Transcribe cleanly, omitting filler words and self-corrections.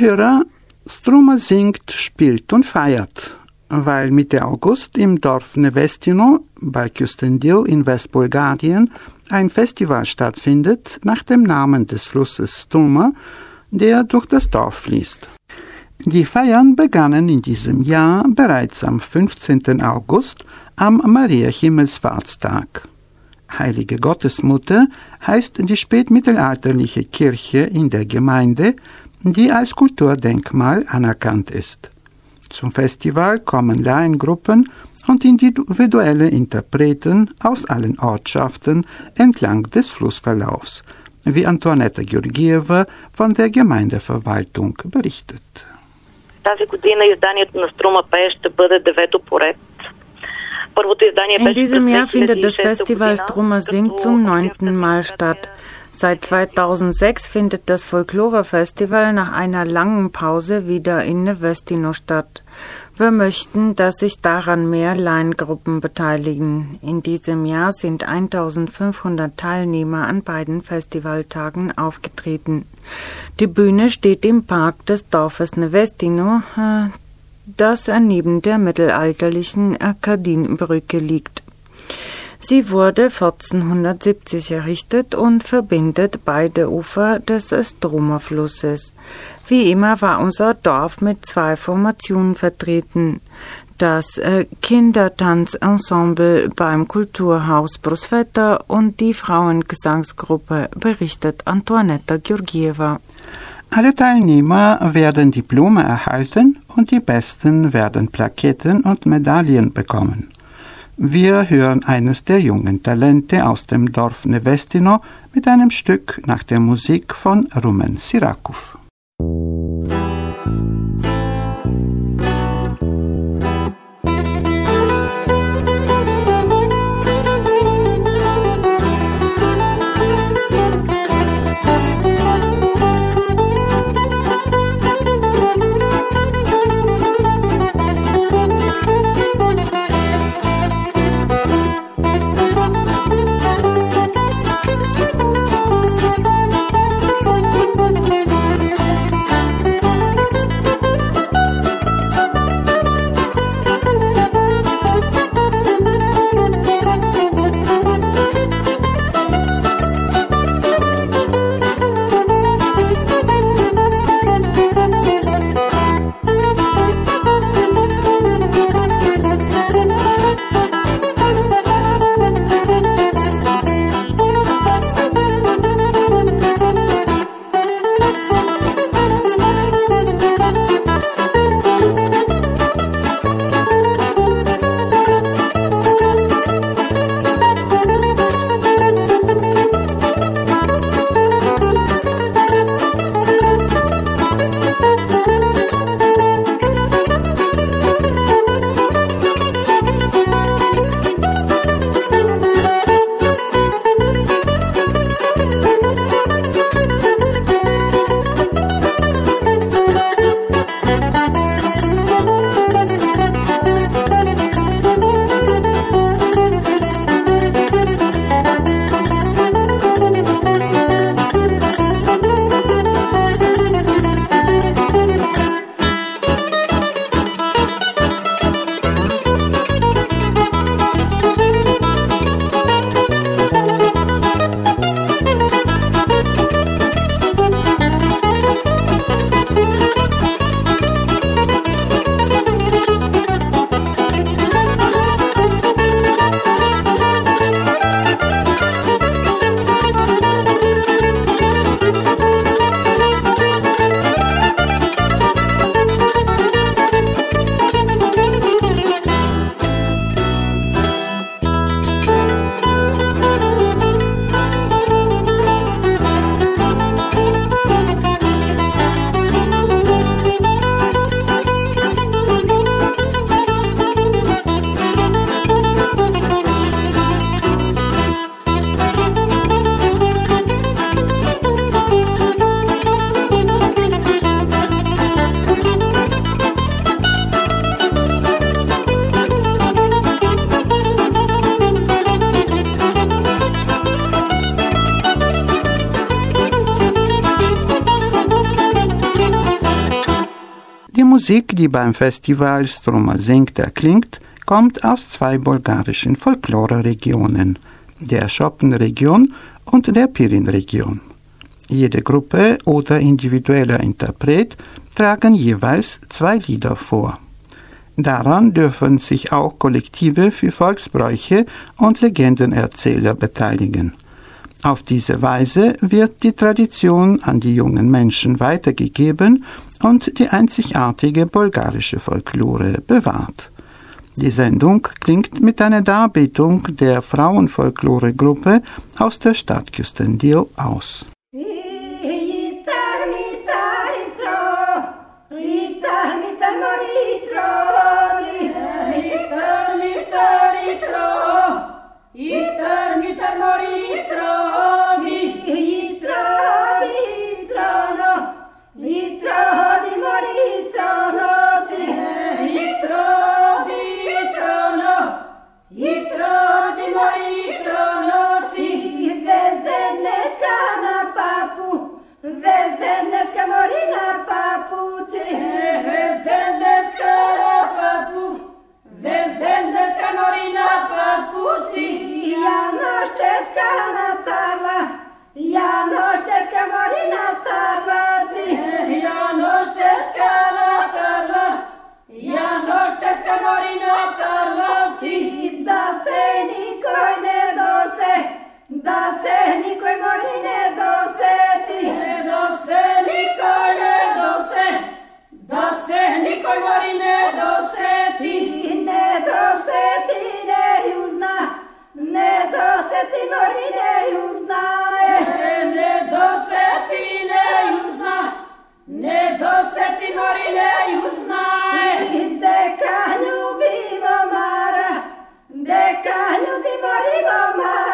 Hörer, Struma singt, spielt und feiert, weil Mitte August im Dorf Nevestino bei Küstendil in Westbulgarien ein Festival stattfindet nach dem Namen des Flusses Struma, der durch das Dorf fließt. Die Feiern begannen in diesem Jahr bereits am 15. August am Maria-Himmelfahrtstag. Heilige Gottesmutter heißt die spätmittelalterliche Kirche in der Gemeinde, die als Kulturdenkmal anerkannt ist. Zum Festival kommen Laiengruppen und individuelle Interpreten aus allen Ortschaften entlang des Flussverlaufs, wie Antoaneta Georgieva von der Gemeindeverwaltung berichtet. In diesem Jahr findet das Festival Struma singt zum 9. Mal statt. Seit 2006 findet das Folklore-Festival nach einer langen Pause wieder in Nevestino statt. Wir möchten, dass sich daran mehr Laiengruppen beteiligen. In diesem Jahr sind 1500 Teilnehmer an beiden Festivaltagen aufgetreten. Die Bühne steht im Park des Dorfes Nevestino, das neben der mittelalterlichen Kardinbrücke liegt. Sie wurde 1470 errichtet und verbindet beide Ufer des Struma-Flusses. Wie immer war unser Dorf mit 2 Formationen vertreten. Das Kindertanzensemble beim Kulturhaus Prosveta und die Frauengesangsgruppe, berichtet Antoaneta Georgieva. Alle Teilnehmer werden Diplome erhalten und die Besten werden Plaketten und Medaillen bekommen. Wir hören eines der jungen Talente aus dem Dorf Nevestino mit einem Stück nach der Musik von Rumen Sirakov. Musik, die beim Festival Struma singt erklingt, kommt aus 2 bulgarischen Folklore-Regionen, der Schopen-Region und der Pirin-Region. Jede Gruppe oder individueller Interpret tragen jeweils 2 Lieder vor. Daran dürfen sich auch Kollektive für Volksbräuche und Legendenerzähler beteiligen. Auf diese Weise wird die Tradition an die jungen Menschen weitergegeben und die einzigartige bulgarische Folklore bewahrt. Die Sendung klingt mit einer Darbietung der Frauenfolklore-Gruppe aus der Stadt Küstendil aus. Deka ljubimo ribo mara,